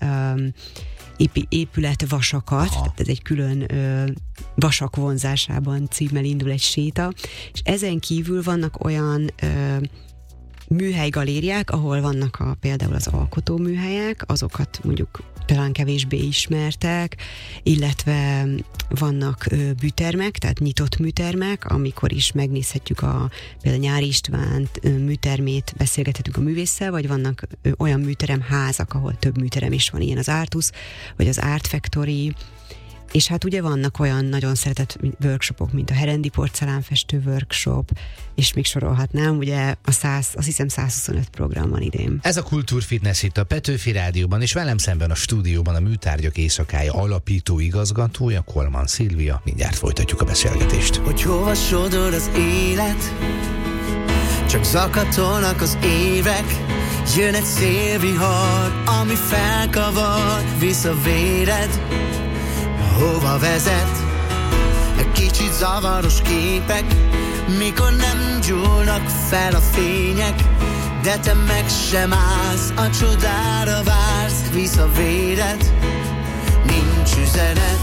épületvasakat, tehát ez egy külön vasak vonzásában címmel indul egy séta, és ezen kívül vannak olyan műhelygalériák, ahol vannak például az alkotóműhelyek, azokat mondjuk talán kevésbé ismertek, illetve vannak műtermek, tehát nyitott műtermek, amikor is megnézhetjük például Nyári István műtermét, beszélgethetünk a művésszel, vagy vannak olyan műteremházak, ahol több műterem is van, ilyen az Artus, vagy az Art Factory, és hát ugye vannak olyan nagyon szeretett workshopok, mint a Herendi porcelánfestő workshop, és még sorolhatnám, ugye azt hiszem 125 program van idén. Ez a Kultúrfitness itt a Petőfi Rádióban, és velem szemben a stúdióban a Műtárgyak Éjszakája alapító igazgatója, Kolman Szilvia. Mindjárt folytatjuk a beszélgetést. Hogy hova sodor az élet, csak zakatolnak az évek, jön egy szélvihar, ami felkavar, visz a véred, hova vezet? Kicsit zavaros képek, mikor nem gyúlnak fel a fények, de te meg sem állsz, a csodára vársz, visz a véred, nincs üzenet,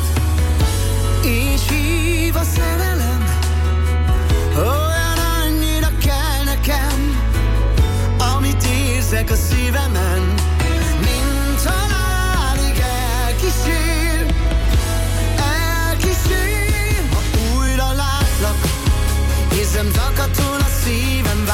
és hív a szerelem, olyan annyira kell nekem, amit érzek a szívemen, mint halálig elkísér. Érzem zakatol a szívem,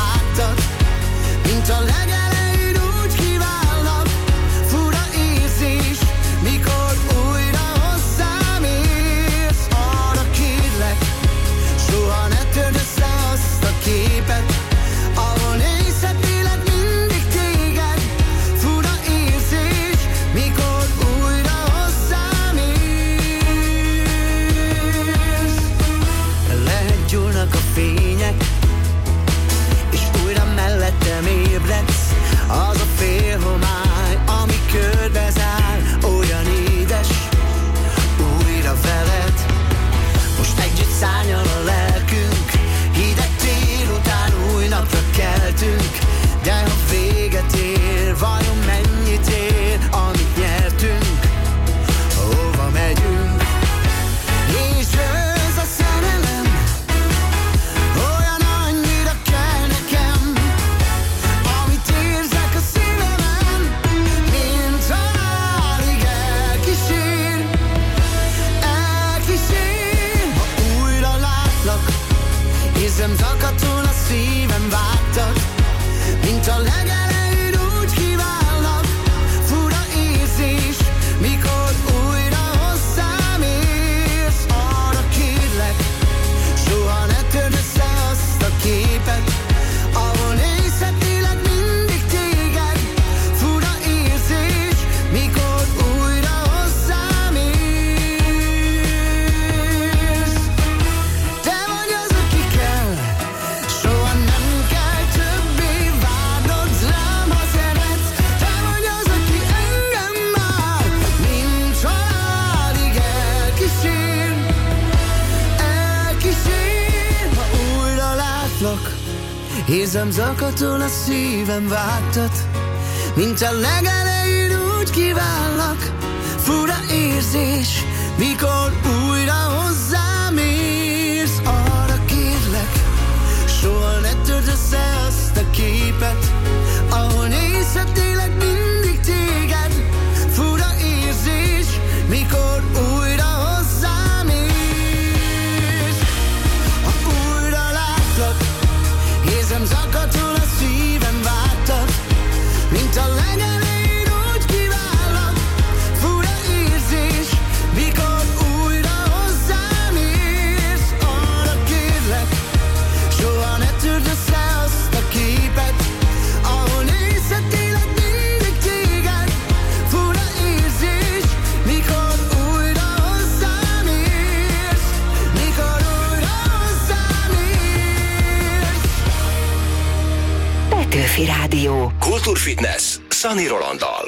Érzem zakatol a szívem vágtat, mint a legelején úgy kívállak. Fura érzés, mikor újra hozzám érsz. Arra kérlek, soha ne törd össze azt a képet, ahol nézhetélek mindig téged. Fura érzés, mikor újra hozzám érsz. Ha újra látlak, érzem zakatol a szívem vágtat, mint a legelején úgy kívállak. Fura érzés, mikor újra hozzám érsz. Arra kérlek, soha ne törd össze azt a képet, ahol nézhetélek mindig téged. Fura érzés, mikor újra hozzám érsz. Mikor újra hozzám érsz. Petőfi Rádió. Kultúrfitness Szani Rolanddal.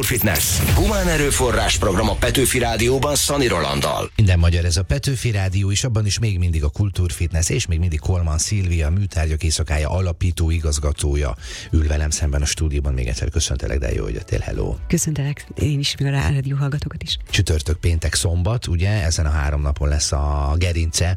Kultúrfitness. Humán erőforrás program a Petőfi Rádióban Szani Rolanddal. Minden magyar ez a Petőfi Rádió, és abban is még mindig a Kultúrfitness, és még mindig Kolman Szilvia, a Műtárgyak Éjszakája alapító igazgatója ül velem szemben a stúdióban. Még egyszer köszöntelek, de jó, hogy jöttél, hello. Köszöntelek, én is, meg a rádió hallgatókat is. Csütörtök, péntek, szombat, ugye, ezen a 3 napon lesz a gerince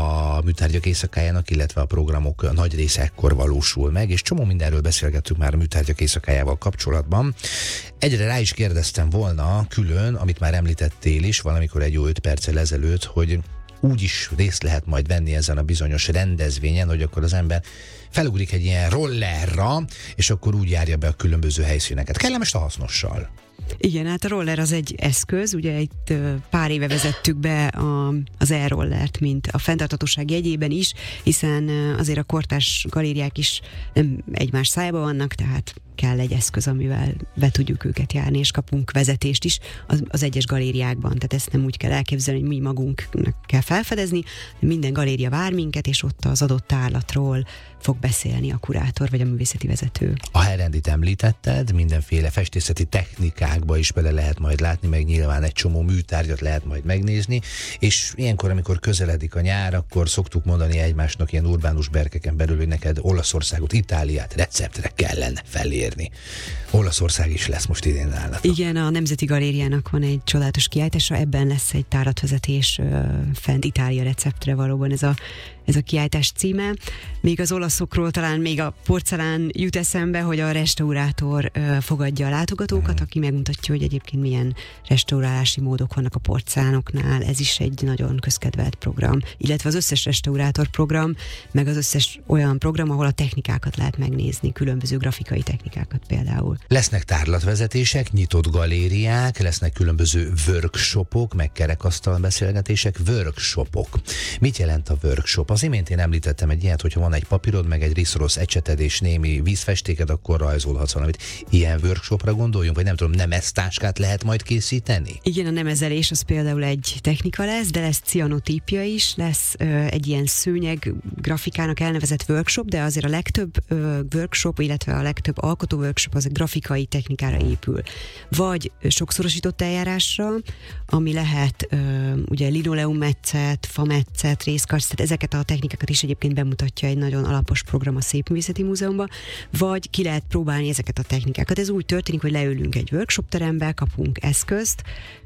a Műtárgyak Éjszakájának, illetve a programok nagy része ekkor valósul meg, és csomó mindenről beszélgettünk már a Műtárgyak Éjszakájával kapcsolatban. Egyre rá is kérdeztem volna külön, amit már említettél is valamikor egy jó 5 perccel ezelőtt, hogy úgy is részt lehet majd venni ezen a bizonyos rendezvényen, hogy akkor az ember felugrik egy ilyen rollerra, és akkor úgy járja be a különböző helyszíneket. Kellemes a hasznossal. Igen, hát a roller az egy eszköz, ugye itt pár éve vezettük be az e-rollert, mint a fenntarthatóság jegyében is, hiszen azért a kortárs galériák is nem egymás szájában vannak, tehát kell egy eszköz, amivel be tudjuk őket járni, és kapunk vezetést is az egyes galériákban. Tehát ezt nem úgy kell elképzelni, hogy mi magunknak kell felfedezni, minden galéria vár minket, és ott az adott tárlatról fog beszélni a kurátor vagy a művészeti vezető. A herendit említetted, mindenféle festészeti technikákba is bele lehet majd látni, meg nyilván egy csomó műtárgyat lehet majd megnézni, és ilyenkor, amikor közeledik a nyár, akkor szoktuk mondani egymásnak ilyen urbánus berkeken belül, hogy neked Olaszországot, Itáliát receptre kellene felérni. Olaszország is lesz most idén nálatok. Igen, a Nemzeti Galériának van egy csodálatos kiállítása, ebben lesz egy táratvezetés fent Itália receptre, valóban ez a kiállítás címe. Még az olaszokról talán még a porcelán jut eszembe, hogy a restaurátor fogadja a látogatókat, aki megmutatja, hogy egyébként milyen restaurálási módok vannak a porcelánoknál. Ez is egy nagyon közkedvelt program. Illetve az összes restaurátor program, meg az összes olyan program, ahol a technikákat lehet megnézni, különböző grafikai technikákat például. Lesznek tárlatvezetések, nyitott galériák, lesznek különböző workshopok, meg kerekasztal beszélgetések, workshopok. Mit jelent a workshop? Az imént én említettem egy ilyet, hogyha van egy papírod, meg egy riszorosz ecseted és némi vízfestéked, akkor rajzolhatsz valamit. Ilyen workshopra gondoljunk, vagy nem tudom, nemeztáskát lehet majd készíteni? Igen, a nemezelés az például egy technika lesz, de lesz cianotípia is, lesz egy ilyen szőnyeg grafikának elnevezett workshop, de azért a legtöbb workshop, illetve a legtöbb alkotó workshop az a grafikai technikára épül. Vagy sokszorosított eljárásra, ami lehet ugye linoleummetszet, fametszet, részkarc, tehát ezeket a technikákat is egyébként bemutatja egy nagyon alapos program a Szépművészeti Múzeumban, vagy ki lehet próbálni ezeket a technikákat. Ez úgy történik, hogy leülünk egy workshop terembe, kapunk eszközt,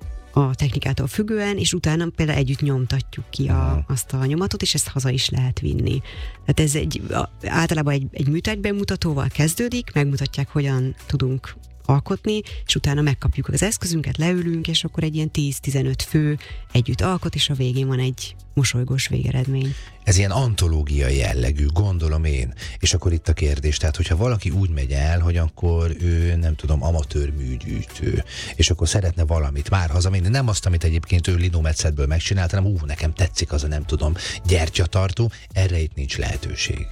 a technikától függően, és utána például együtt nyomtatjuk ki azt a nyomatot, és ezt haza is lehet vinni. Tehát ez általában egy műtárgy bemutatóval kezdődik, megmutatják, hogyan tudunk alkotni, és utána megkapjuk az eszközünket, leülünk, és akkor egy ilyen 10-15 fő együtt alkot, és a végén van egy mosolygós végeredmény. Ez ilyen antológiai jellegű, gondolom én. És akkor itt a kérdés, tehát hogyha valaki úgy megy el, hogy akkor ő, nem tudom, amatőr műgyűjtő, és akkor szeretne valamit már hazavinni, nem azt, amit egyébként ő linometszedből megcsinált, hanem nekem tetszik az a, nem tudom, gyertyatartó, erre itt nincs lehetőség.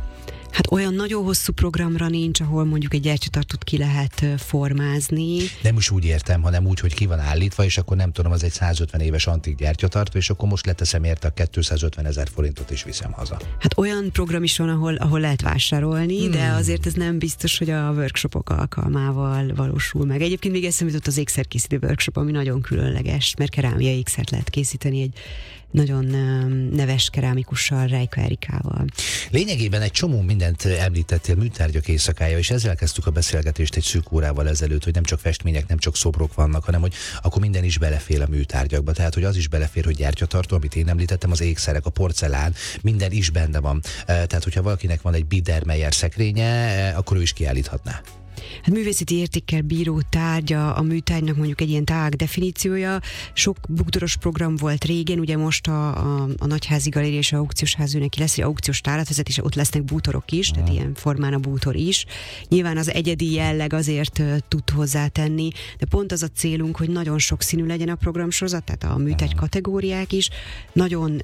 Hát olyan nagyon hosszú programra nincs, ahol mondjuk egy gyertyatartót ki lehet formázni. Nem is úgy értem, hanem úgy, hogy ki van állítva, és akkor nem tudom, az egy 150 éves antik gyertyatartó, és akkor most leteszem érte a 250 000 forintot, és viszem haza. Hát olyan program is van, ahol lehet vásárolni, de azért ez nem biztos, hogy a workshopok alkalmával valósul meg. Egyébként még eszembe jutott az ékszerkészítő workshop, ami nagyon különleges, mert kerámiai ékszert lehet készíteni egy nagyon neves kerámikussal, Rejka Erikával. Lényegében egy csomó mindent említettél, Műtárgyak Éjszakája, és ezzel kezdtük a beszélgetést egy szűk órával ezelőtt, hogy nem csak festmények, nem csak szobrok vannak, hanem hogy akkor minden is belefér a műtárgyakba. Tehát, hogy az is belefér, hogy gyertyatartó, amit én említettem, az ékszerek, a porcelán, minden is benne van. Tehát, hogyha valakinek van egy Biedermeier szekrénye, akkor ő is kiállíthatná. Hát művészeti értékkel bíró tárgya, a műtárgynak mondjuk egy ilyen tág definíciója. Sok bútoros program volt régen, ugye most a Nagyházi Galéria és a aukciós házű neki lesz egy aukciós tárlatvezetés, ott lesznek bútorok is, tehát ilyen formán a bútor is. Nyilván az egyedi jelleg azért tud hozzátenni, de pont az a célunk, hogy nagyon sokszínű legyen a programsorozat, tehát a műtárgy kategóriák is, nagyon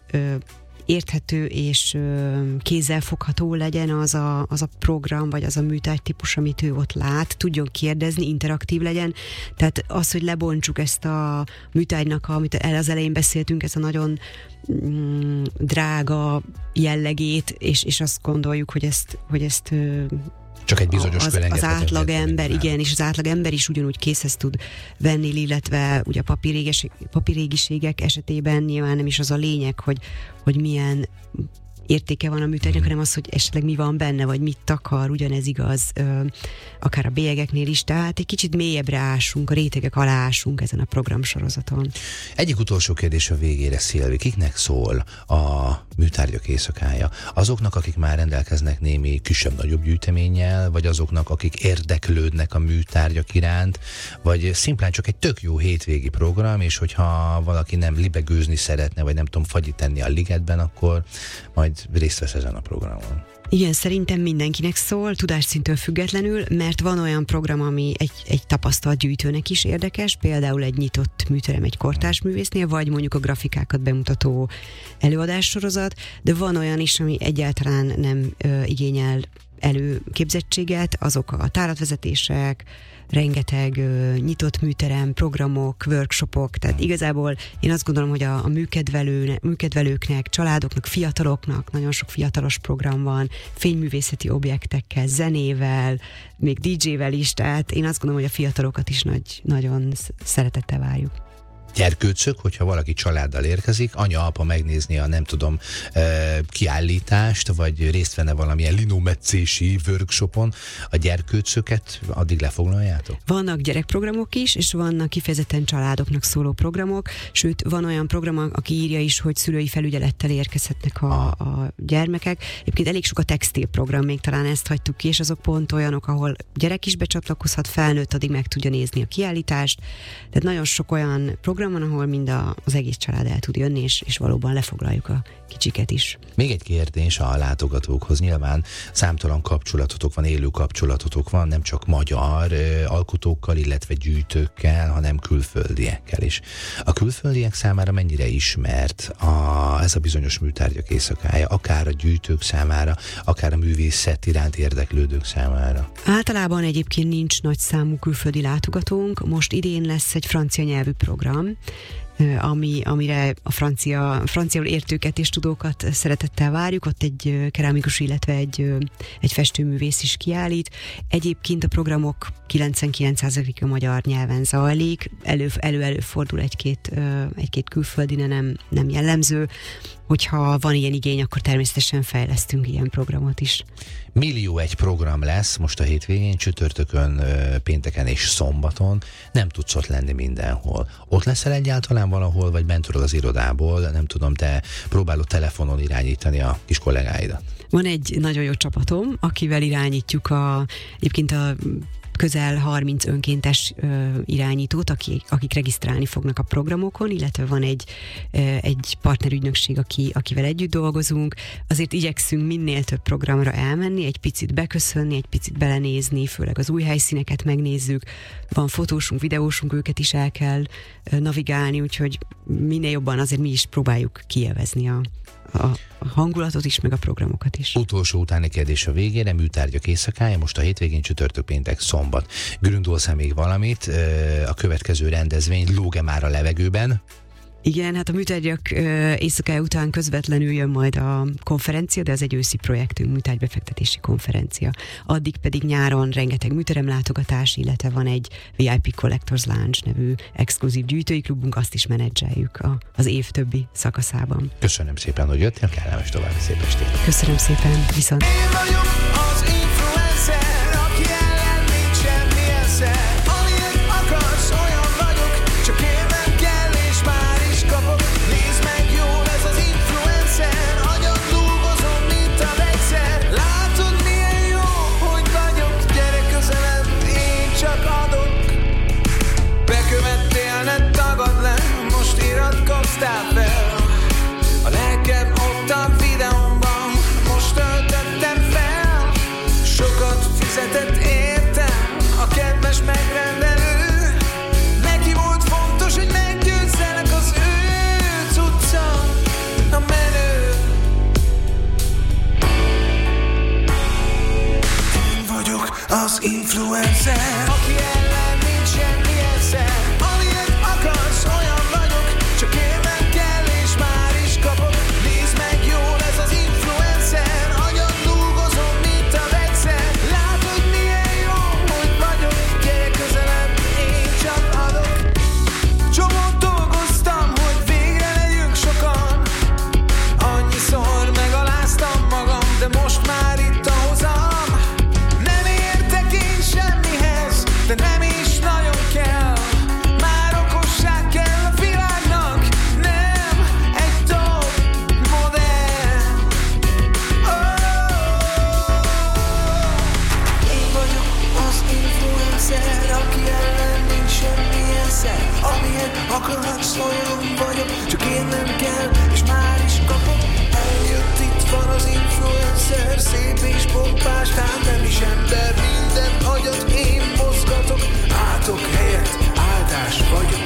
érthető és kézzelfogható legyen az a program, vagy az a műtárgy típus, amit ő ott lát, tudjon kérdezni, interaktív legyen. Tehát az, hogy lebontsuk ezt a műtárgynak, amit az elején beszéltünk, ez a nagyon drága jellegét, és azt gondoljuk, hogy ezt Csak egy bizonyos az átlagember, igen, és az átlagember is ugyanúgy készhez tud venni, illetve ugye a papírrégiségek esetében nyilván nem is az a lényeg, hogy milyen értéke van a műtárgynak, hanem az, hogy esetleg mi van benne, vagy mit takar, ugyanez igaz, akár a bélyegeknél is, tehát egy kicsit mélyebbre ásunk, a rétegek alá ásunk ezen a programsorozaton. Egyik utolsó kérdés a végére, Szilvi, kiknek szól a műtárgyak éjszakája? Azoknak, akik már rendelkeznek némi kisebb-nagyobb gyűjteménnyel, vagy azoknak, akik érdeklődnek a műtárgyak iránt, vagy szimplán csak egy tök jó hétvégi program, és hogyha valaki nem libegőzni szeretne, vagy nem tudom, fagyit tenni a ligetben, akkor majd részt vesz ezen a programon. Igen, szerintem mindenkinek szól, tudásszintől függetlenül, mert van olyan program, ami egy tapasztalt gyűjtőnek is érdekes, például egy nyitott műterem egy kortárs művésznél, vagy mondjuk a grafikákat bemutató előadássorozat, de van olyan is, ami egyáltalán nem igényel előképzettséget, azok a táratvezetések, rengeteg nyitott műterem, programok, workshopok, tehát igazából én azt gondolom, hogy a műkedvelőknek, családoknak, fiataloknak nagyon sok fiatalos program van, fényművészeti objektekkel, zenével, még DJ-vel is, tehát én azt gondolom, hogy a fiatalokat is nagyon szeretettel várjuk. Gyerkőcök, hogyha valaki családdal érkezik, anya-apa megnézni a nem tudom kiállítást, vagy részt venne valamilyen linometszési workshopon, a gyerkőcöket addig lefoglaljátok? Vannak gyerekprogramok is, és vannak kifejezetten családoknak szóló programok, sőt van olyan program, aki írja is, hogy szülői felügyelettel érkezhetnek a gyermekek. Egyébként elég sok a textilprogram, még talán ezt hagytuk ki, és azok pont olyanok, ahol gyerek is becsatlakozhat, felnőtt addig meg tudja nézni a kiállítást. Tehát nagyon sok olyan program van, ahol mind az egész család el tud jönni, és valóban lefoglaljuk a kicsiket is. Még egy kérdés a látogatókhoz. Nyilván számtalan kapcsolatotok van, élő kapcsolatotok van, nem csak magyar alkotókkal, illetve gyűjtőkkel, hanem külföldiekkel is. A külföldiek számára mennyire ismert ez a bizonyos műtárgyak éjszakája, akár a gyűjtők számára, akár a művészet iránt érdeklődők számára? Általában egyébként nincs nagy számú külföldi látogatónk. Most idén lesz egy francia nyelvű program, amire a franciául értőket és tudókat szeretettel várjuk, ott egy kerámikus, illetve egy festőművész is kiállít. Egyébként a programok 99%-a magyar nyelven zajlik, előfordul egy-két külföldi, nem jellemző. Hogyha van ilyen igény, akkor természetesen fejlesztünk ilyen programot is. Millió egy program lesz most a hétvégén, csütörtökön, pénteken és szombaton. Nem tudsz ott lenni mindenhol. Ott leszel egyáltalán valahol, vagy bentről az irodából, nem tudom, te próbálod telefonon irányítani a kis kollégáidat? Van egy nagyon jó csapatom, akivel irányítjuk egyébként a közel 30 önkéntes irányítót, akik regisztrálni fognak a programokon, illetve van egy partnerügynökség, akivel együtt dolgozunk. Azért igyekszünk minél több programra elmenni, egy picit beköszönni, egy picit belenézni, főleg az új helyszíneket megnézzük. Van fotósunk, videósunk, őket is el kell navigálni, úgyhogy minél jobban azért mi is próbáljuk kielvezni a hangulatot is, meg a programokat is. Utolsó utáni kérdés a végére, műtárgyak éjszakája, most a hétvégén csütörtök, péntek, szombat. Gründolsz-e még valamit? A következő rendezvény lóg-e már a levegőben? Igen, hát a műtárgyak éjszakája után közvetlenül jön majd a konferencia, de ez egy őszi projektünk, műtárgybefektetési konferencia. Addig pedig nyáron rengeteg műteremlátogatás, illetve van egy VIP Collectors Lounge nevű exkluzív gyűjtői klubunk, azt is menedzseljük az év többi szakaszában. Köszönöm szépen, hogy jöttél, kellemes további szép estét. Köszönöm szépen, viszont. A lelkem ott a videómban, most töltöttem fel. Sokat fizetett értem a kedves megrendelő. Neki volt fontos, hogy meggyőzzenek, az ő cucca a menő. Én vagyok az influencer, aki ellen nincs semmi esze. Amilyet akarsz, olyan vagyok, csak érnem kell és már is kapok. Nézd meg jól, ez az influencer, agyon dolgozom, mint a vegyszer. Látod nem kell, és már is kapok. Eljött, itt van az influencer, szép és pompás, hát nem is ember. Minden agyat én mozgatok, átok helyett áldás vagyok.